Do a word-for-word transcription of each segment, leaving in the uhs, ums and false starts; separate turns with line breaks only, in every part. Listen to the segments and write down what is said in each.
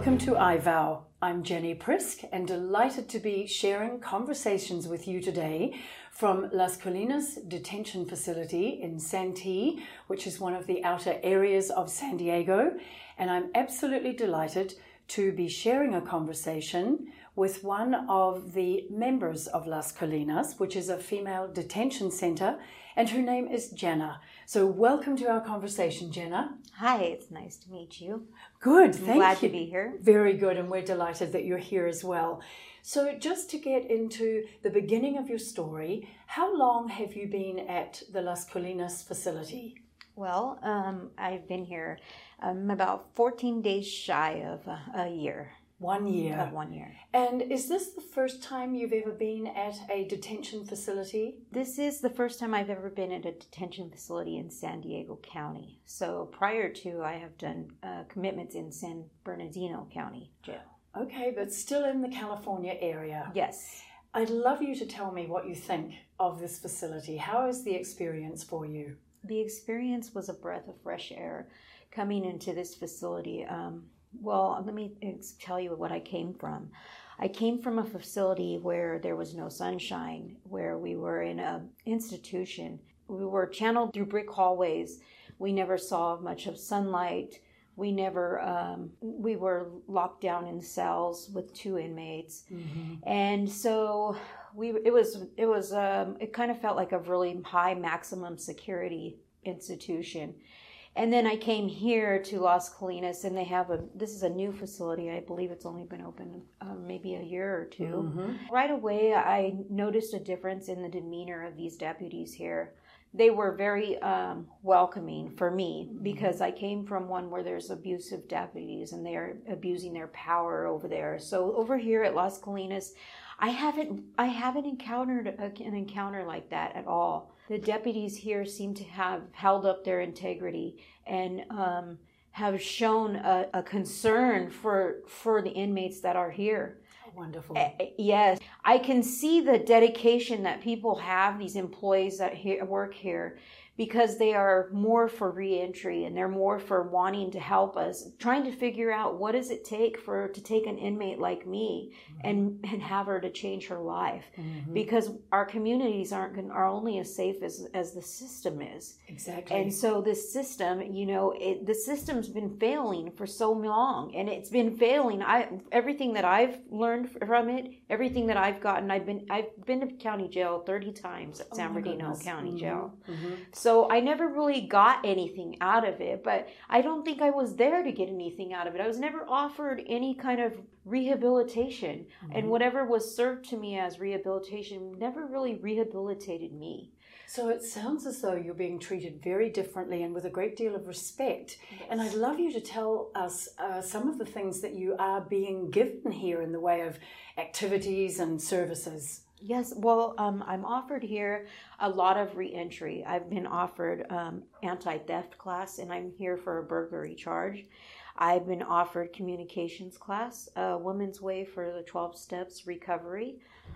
Welcome to iVow. I'm Jenny Prisk and delighted to be sharing conversations with you today from Las Colinas Detention Facility in Santee, which is one of the outer areas of San Diego. And I'm absolutely delighted to be sharing a conversation with one of the members of Las Colinas, which is a female detention center, and her name is Jenna. So welcome to our conversation, Jenna.
Hi, it's nice to meet you.
Good,
I'm
thank
glad
you.
to be here.
Very good, and we're delighted that you're here as well. So just to get into the beginning of your story, how long have you been at the Las Colinas facility?
Well, um, I've been here um, about fourteen days shy of a, a year.
One year.
Of one year.
And is this the first time you've ever been at a detention facility?
This is the first time I've ever been at a detention facility in San Diego County. So prior to, I have done uh, commitments in San Bernardino County Jail.
Okay, but still in the California area.
Yes.
I'd love you to tell me what you think of this facility. How is the experience for you?
The experience was a breath of fresh air coming into this facility. Um, Well, let me tell you what I came from. I came from a facility where there was no sunshine, where we were in an institution. We were channeled through brick hallways. We never saw much of sunlight. We never, um, we were locked down in cells with two inmates. Mm-hmm. And so we, it was, it was, um, it kind of felt like a really high maximum security institution. And then I came here to Las Colinas, and they have a, this is a new facility. I believe it's only been open uh, maybe a year or two. Mm-hmm. Right away, I noticed a difference in the demeanor of these deputies here. They were very um, welcoming for me because I came from one where there's abusive deputies and they're abusing their power over there. So over here at Las Colinas, I haven't I haven't encountered a, an encounter like that at all. The deputies here seem to have held up their integrity and um, have shown a, a concern for for the inmates that are here.
Wonderful.
Uh, yes, I can see the dedication that people have, these employees that he- work here, because they are more for reentry and they're more for wanting to help us, trying to figure out what does it take for to take an inmate like me mm-hmm. and, and have her to change her life. Mm-hmm. Because our communities aren't gonna, are only as safe as, as the system is.
Exactly.
And so this system, you know, it, the system's been failing for so long, and it's been failing. I everything that I've learned from it, everything that I've gotten, I've been I've been to county jail thirty times at San oh Bernardino County mm-hmm. Jail. Mm-hmm. So I never really got anything out of it, but I don't think I was there to get anything out of it. I was never offered any kind of rehabilitation, mm-hmm. and whatever was served to me as rehabilitation never really rehabilitated me.
So it sounds as though you're being treated very differently and with a great deal of respect.
Yes.
And I'd love you to tell us uh, some of the things that you are being given here in the way of activities and services.
Yes, well, um, I'm offered here a lot of reentry. I've been offered um, anti-theft class, and I'm here for a burglary charge. I've been offered communications class, a woman's way for the twelve steps recovery.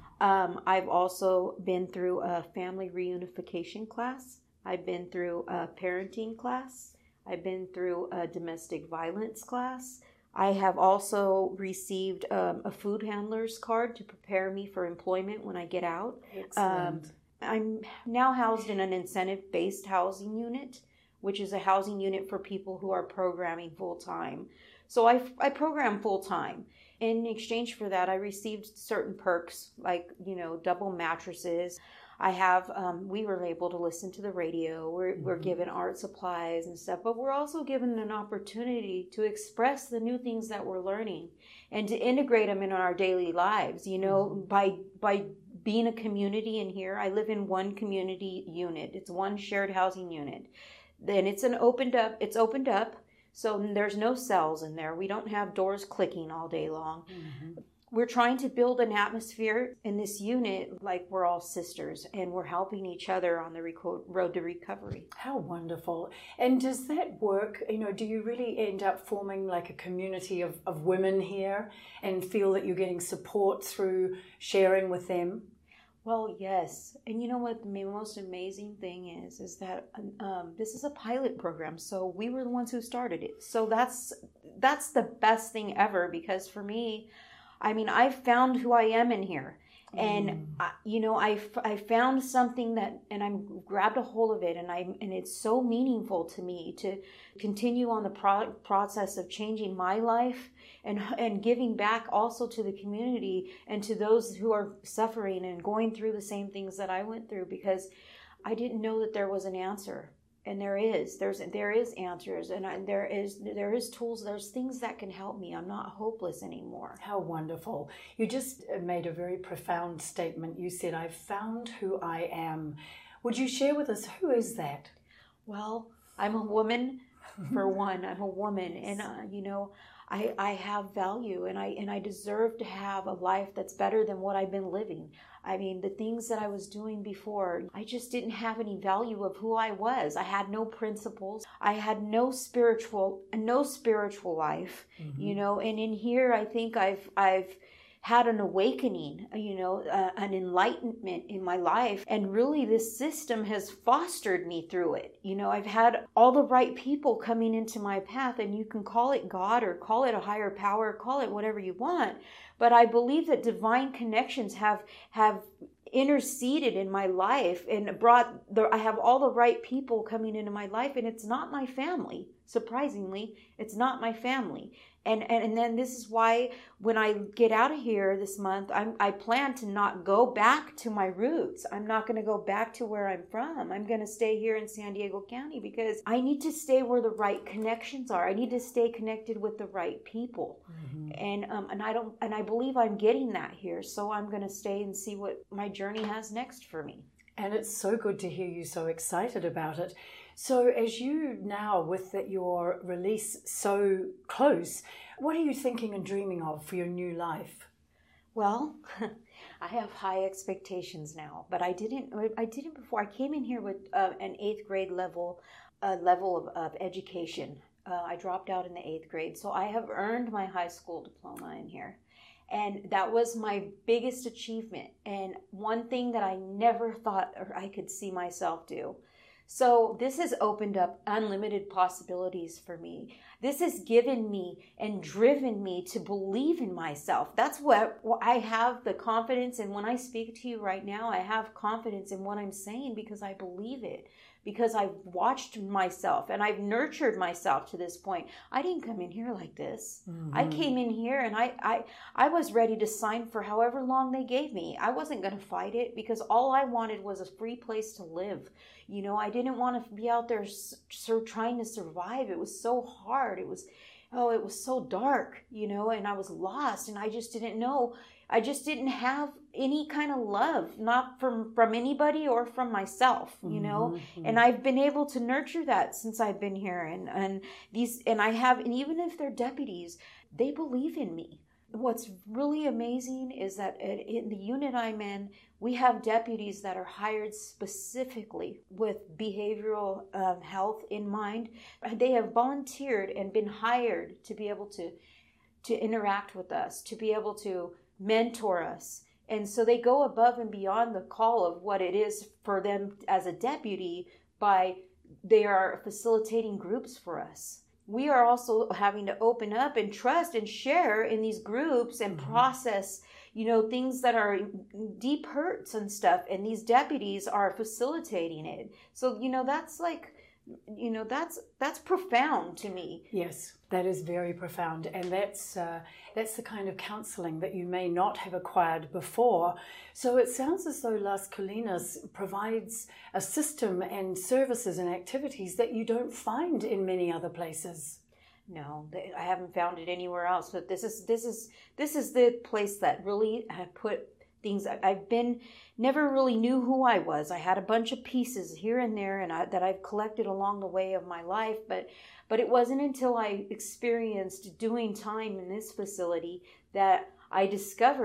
Um, I've also been through a family reunification class. I've been through a parenting class. I've been through a domestic violence class. I have also received um, a food handler's card to prepare me for employment when I get out.
Excellent.
Um, I'm now housed in an incentive-based housing unit, which is a housing unit for people who are programming full-time. So I, I program full-time. In exchange for that, I received certain perks like, you know, double mattresses. I have, um, we were able to listen to the radio. We're, mm-hmm. we're given art supplies and stuff, but we're also given an opportunity to express the new things that we're learning and to integrate them in our daily lives, you know, mm-hmm. by, by being a community in here. I live in one community unit. It's one shared housing unit. Then it's an opened up, it's opened up. So there's no cells in there. We don't have doors clicking all day long. Mm-hmm. We're trying to build an atmosphere in this unit like we're all sisters and we're helping each other on the reco- road to recovery.
How wonderful. And does that work? You know, do you really end up forming like a community of, of women here and feel that you're getting support through sharing with them?
Well, yes. And you know what the most amazing thing is, is that um, this is a pilot program. So we were the ones who started it. So that's, that's the best thing ever, because for me, I mean, I found who I am in here. And, mm. I, you know, I, I found something that, and I grabbed a hold of it, and I, and it's so meaningful to me to continue on the pro- process of changing my life and, and giving back also to the community and to those who are suffering and going through the same things that I went through, because I didn't know that there was an answer. And there is, there's, there is answers, and I, there is, there is tools, there's things that can help me. I'm not hopeless anymore.
How wonderful. You just made a very profound statement. You said, I've found who I am. Would you share with us, who is that?
Well, I'm a woman, for one. I'm a woman, and, uh, you know, I, I have value, and I, and I deserve to have a life that's better than what I've been living. I mean, the things that I was doing before, I just didn't have any value of who I was. I had no principles. I had no spiritual, no spiritual life, mm-hmm. you know, and in here, I think I've, I've had an awakening, you know, uh, an enlightenment in my life. And really this system has fostered me through it. You know, I've had all the right people coming into my path, and you can call it God or call it a higher power, call it whatever you want. But I believe that divine connections have, have interceded in my life and brought the, I have all the right people coming into my life, and it's not my family. Surprisingly, it's not my family. And, and and then this is why when I get out of here this month, I'm, I plan to not go back to my roots. I'm not going to go back to where I'm from. I'm going to stay here in San Diego County, because I need to stay where the right connections are. I need to stay connected with the right people. Mm-hmm. And um and I don't and I believe I'm getting that here. So I'm going to stay and see what my journey has next for me.
And it's so good to hear you so excited about it. So as you now, with that your release so close, what are you thinking and dreaming of for your new life?
Well, I have high expectations now, but I didn't. I didn't before. I came in here with uh, an eighth grade level, uh, level of, of education. Uh, I dropped out in the eighth grade, so I have earned my high school diploma in here. And that was my biggest achievement, and one thing that I never thought or I could see myself do. So this has opened up unlimited possibilities for me. This has given me and driven me to believe in myself. That's what I have the confidence in. When I speak to you right now, I have confidence in what I'm saying because I believe it. Because I've watched myself and I've nurtured myself to this point. I didn't come in here like this. Mm-hmm. I came in here and I, I, I was ready to sign for however long they gave me. I wasn't going to fight it because all I wanted was a free place to live. You know, I didn't want to be out there sur- trying to survive. It was so hard. It was, oh, it was so dark, you know, and I was lost and I just didn't know. I just didn't have any kind of love, not from, from anybody or from myself, you know, mm-hmm. and I've been able to nurture that since I've been here. And, and these, and I have, and even if they're deputies, they believe in me. What's really amazing is that in the unit I'm in, we have deputies that are hired specifically with behavioral um, health in mind. They have volunteered and been hired to be able to, to interact with us, to be able to mentor us. And so they go above and beyond the call of what it is for them as a deputy by they are facilitating groups for us. We are also having to open up and trust and share in these groups and mm-hmm. process, you know, things that are deep hurts and stuff. And these deputies are facilitating it. So, you know, that's like, you know, that's that's profound to me.
Yes, that is very profound. And that's uh, that's the kind of counseling that you may not have acquired before. So it sounds as though Las Colinas provides a system and services and activities that you don't find in many other places.
No, I haven't found it anywhere else. But this is this is this is the place that really have put things. I've been never really knew who I was. I had a bunch of pieces here and there, and I, that I've collected along the way of my life. But but it wasn't until I experienced doing time in this facility that I discovered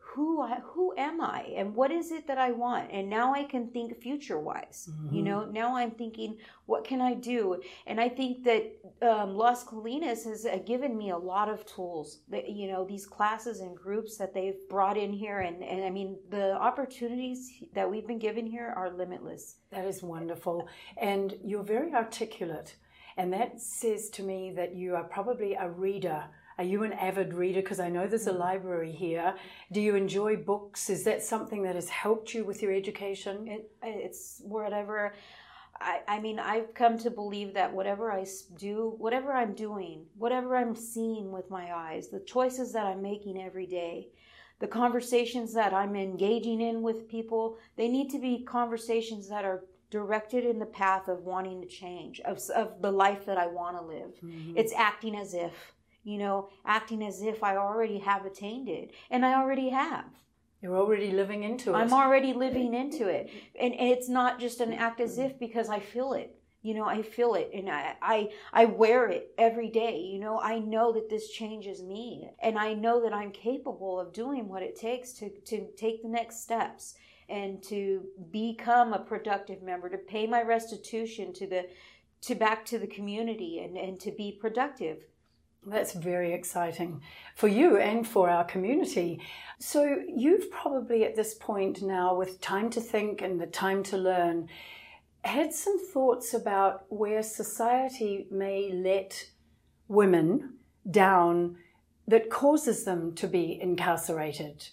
who I, who am I and what is it that I want? And now I can think future wise. Mm-hmm. You know, now I'm thinking, what can I do? And I think that um, Las Colinas has uh, given me a lot of tools. That, you know, these classes and groups that they've brought in here, and and I mean the opportunities that we've been given here are limitless.
That is wonderful, and you're very articulate, and that says to me that you are probably a reader. Are you an avid reader? Because I know there's a library here. Do you enjoy books? Is that something that has helped you with your education?
It, it's whatever. I, I mean, I've come to believe that whatever I do, whatever I'm doing, whatever I'm seeing with my eyes, the choices that I'm making every day, the conversations that I'm engaging in with people, they need to be conversations that are directed in the path of wanting to change, of, of the life that I want to live. Mm-hmm. It's acting as if. You know, acting as if I already have attained it. And I already have.
You're already living into it.
I'm already living into it. And it's not just an act as if, because I feel it. You know, I feel it. And I, I, I wear it every day. You know, I know that this changes me. And I know that I'm capable of doing what it takes to, to take the next steps. And to become a productive member. To pay my restitution to the, to back to the community. And, and to be productive.
That's very exciting for you and for our community. So you've probably at this point now, with time to think and the time to learn, had some thoughts about where society may let women down that causes them to be incarcerated.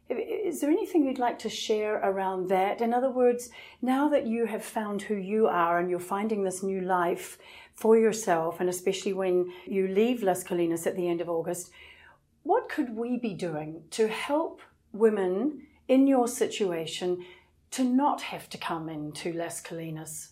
Is there anything you'd like to share around that? In other words, now that you have found who you are and you're finding this new life for yourself, and especially when you leave Las Colinas at the end of August, what could we be doing to help women in your situation to not have to come into Las Colinas?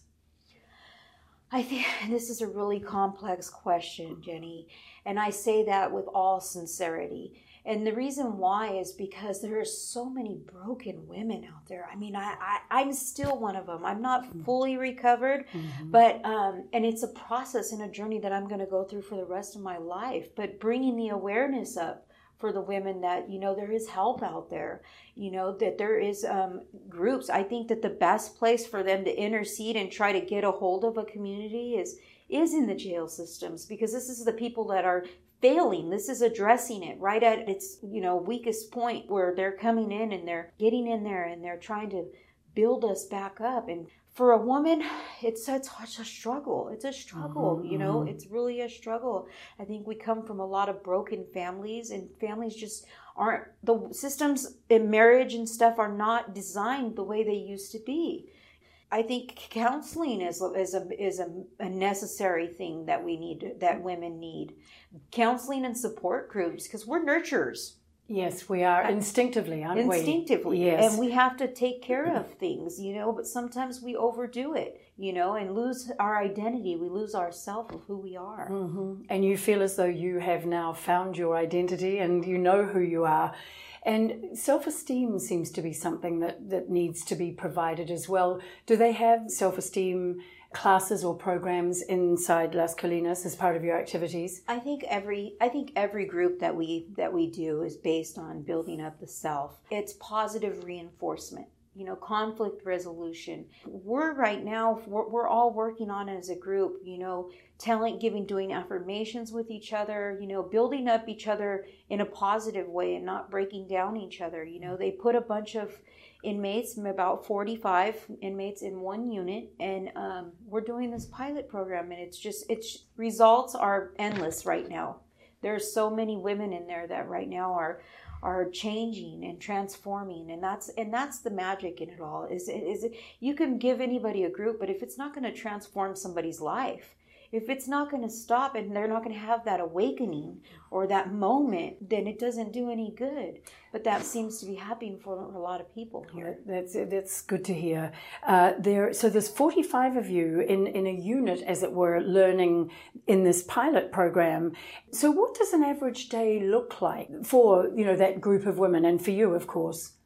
I think this is a really complex question, Jenny, and I say that with all sincerity. And the reason why is because there are so many broken women out there. I mean, I, I, I'm still one of them. I'm not fully recovered, mm-hmm. but um, and it's a process and a journey that I'm going to go through for the rest of my life. But bringing the awareness up for the women that, you know, there is help out there, you know, that there is um, groups. I think that the best place for them to intercede and try to get a hold of a community is is in the jail systems, because this is the people that are failing. This is addressing it right at its, you know, weakest point, where they're coming in and they're getting in there and they're trying to build us back up. And for a woman, it's it's, it's a struggle. It's a struggle, mm-hmm. you know, it's really a struggle. I think we come from a lot of broken families, and families just aren't, the systems in marriage and stuff are not designed the way they used to be. I think counseling is is a is a, a necessary thing that we need, that women need. Counseling and support groups, because we're nurturers.
Yes, we are instinctively, aren't
Instinctively.
we?
Instinctively,
yes.
And we have to take care of things, you know. But sometimes we overdo it, you know, and lose our identity. We lose our self of who we are.
Mm-hmm. And you feel as though you have now found your identity and you know who you are. And self-esteem seems to be something that, that needs to be provided as well. Do they have self-esteem classes or programs inside Las Colinas as part of your activities?
I think every I think every group that we that we do is based on building up the self. It's positive reinforcement, you know, conflict resolution. We're right now, we're, we're all working on it as a group, you know, telling, giving, doing affirmations with each other, you know, building up each other in a positive way and not breaking down each other. You know, they put a bunch of inmates, about forty-five inmates in one unit, and um, we're doing this pilot program, and it's just, it's results are endless right now. There's so many women in there that right now are are changing and transforming, and that's and that's the magic in it all. Is is you can give anybody a group, but if it's not going to transform somebody's life, if it's not going to stop and they're not going to have that awakening or that moment, then it doesn't do any good. But that seems to be happening for a lot of people here.
That's that's good to hear. Uh, there, so there's forty-five of you in, in a unit, as it were, learning in this pilot program. So what does an average day look like for, you know, that group of women, and for you, of course?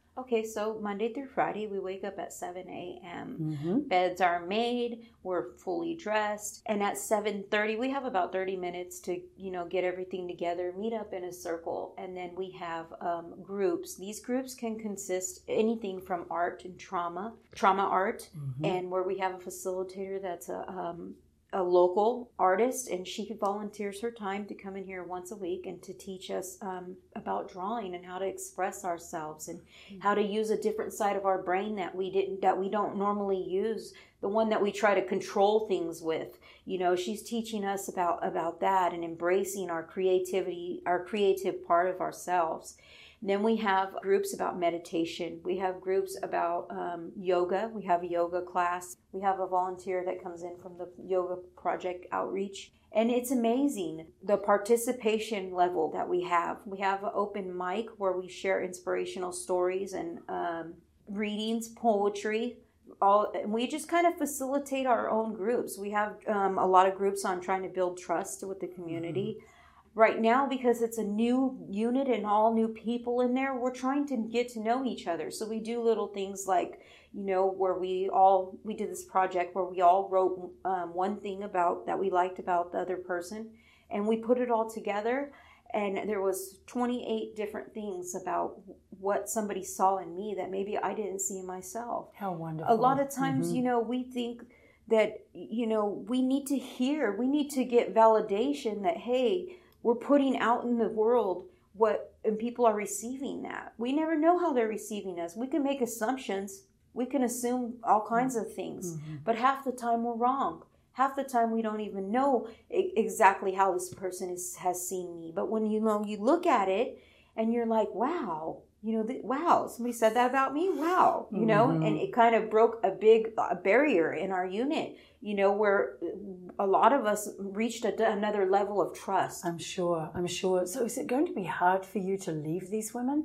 Okay, so Monday through Friday, we wake up at seven a.m.
Mm-hmm.
Beds are made, we're fully dressed, and at seven thirty, we have about thirty minutes to, you know, get everything together, meet up in a circle, and then we have um, groups. These groups can consist anything from art and trauma, trauma art,
Mm-hmm.
and where we have a facilitator that's a um, a local artist, and she volunteers her time to come in here once a week and to teach us um, about drawing and how to express ourselves and how to use a different side of our brain that we didn't that we don't normally use, the one that we try to control things with. You know, she's teaching us about about that and embracing our creativity, our creative part of ourselves. Then we have groups about meditation. We have groups about um, yoga. We have a yoga class. We have a volunteer that comes in from the Yoga Project Outreach. And it's amazing, the participation level that we have. We have an open mic where we share inspirational stories and um, readings, poetry. All, and we just kind of facilitate our own groups. We have um, a lot of groups on trying to build trust with the community. Mm-hmm. Right now, because it's a new unit and all new people in there, we're trying to get to know each other. So we do little things like, you know, where we all, we did this project where we all wrote um, one thing about that we liked about the other person, and we put it all together. And there was twenty-eight different things about what somebody saw in me that maybe I didn't see in myself.
How wonderful.
A lot of times,
mm-hmm.
you know, we think that, you know, we need to hear, we need to get validation that, hey, we're putting out in the world what, and people are receiving that. We never know how they're receiving us. We can make assumptions. We can assume all kinds of things. Mm-hmm. But half the time we're wrong. Half the time we don't even know exactly how this person is, has seen me. But when you know, you look at it and you're like, wow, you know, th- wow, somebody said that about me. Wow. You know, mm-hmm. and it kind of broke a big a barrier in our unit, you know, where a lot of us reached a, another level of trust.
I'm sure. I'm sure. So is it going to be hard for you to leave these women?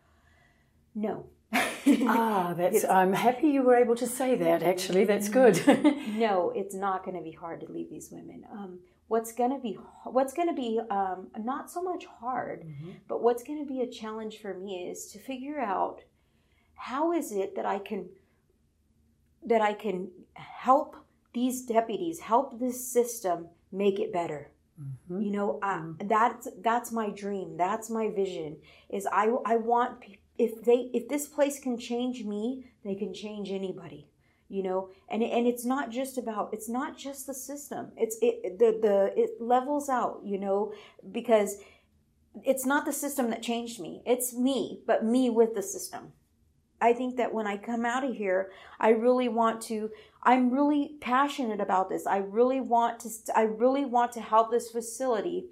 No.
ah, that's. I'm happy you were able to say that. Actually, that's good.
No, it's not going to be hard to leave these women. Um, what's going to be what's going to be um, not so much hard, mm-hmm. but what's going to be a challenge for me is to figure out how is it that I can that I can help these deputies, help this system make it better. Mm-hmm. You know, I, mm-hmm. that's that's my dream. That's my vision. Is I I want people. If they, if this place can change me, they can change anybody, you know. And and it's not just about, it's not just the system. It's it the the it levels out, you know, because it's not the system that changed me. It's me, but me with the system. I think that when I come out of here, I really want to. I'm really passionate about this. I really want to. I really want to help this facility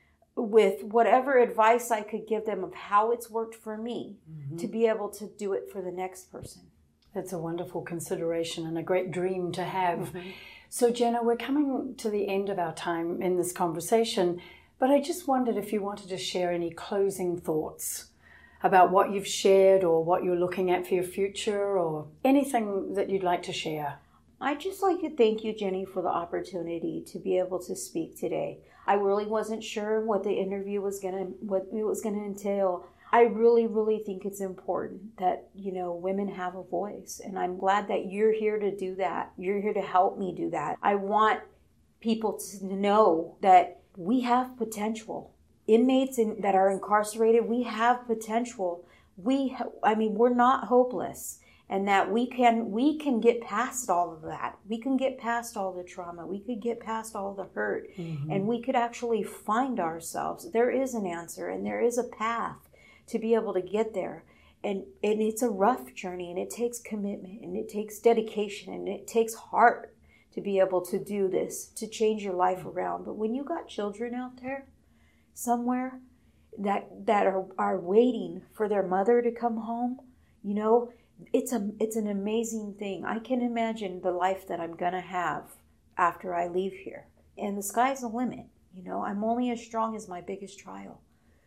with whatever advice I could give them of how it's worked for me, mm-hmm. to be able to do it for the next person.
That's a wonderful consideration and a great dream to have.
Mm-hmm.
So Jenna, we're coming to the end of our time in this conversation, but I just wondered if you wanted to share any closing thoughts about what you've shared or what you're looking at for your future or anything that you'd like to share.
I'd just like to thank you, Jenny, for the opportunity to be able to speak today. I really wasn't sure what the interview was gonna, what it was gonna entail. I really, really think it's important that, you know, women have a voice, and I'm glad that you're here to do that. You're here to help me do that. I want people to know that we have potential. Inmates in, that are incarcerated, we have potential. We, I mean, we're not hopeless. And that we can we can get past all of that. We can get past all the trauma. We could get past all the hurt. Mm-hmm. And we could actually find ourselves. There is an answer and there is a path to be able to get there. And, and it's a rough journey, and it takes commitment, and it takes dedication, and it takes heart to be able to do this, to change your life around. But when you got children out there somewhere that that are, are waiting for their mother to come home, you know, It's a it's an amazing thing. I can imagine the life that I'm gonna have after I leave here. And the sky's the limit. You know, I'm only as strong as my biggest trial.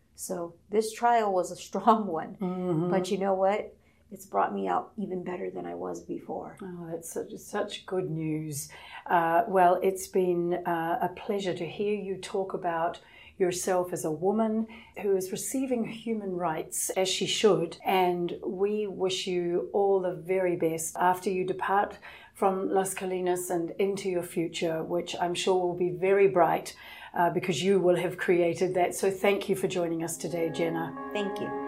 So this trial was a strong one. Mm-hmm. But you know what? It's brought me out even better than I was before.
Oh, that's such, such good news. Uh, well, it's been uh, a pleasure to hear you talk about yourself as a woman who is receiving human rights as she should. And we wish you all the very best after you depart from Las Colinas and into your future, which I'm sure will be very bright uh, because you will have created that. So thank you for joining us today, Jenna.
Thank you.